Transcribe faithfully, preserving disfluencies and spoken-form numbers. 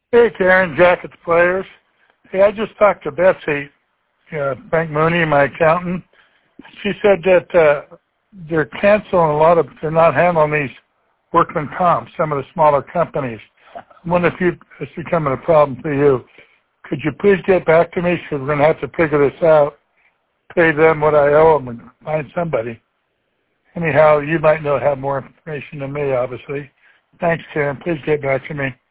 Hey, Karen, Jackets Players. Hey, I just talked to Betsy, uh, Frank Mooney, my accountant. She said that uh, they're canceling a lot of, they're not handling these workman comps, some of the smaller companies. I wonder if you, it's becoming a problem for you. Could you please get back to me? Because we're going to have to figure this out, pay them what I owe them, and find somebody. Anyhow, you might know have more information than me, obviously. Thanks, Karen. Please get back to me.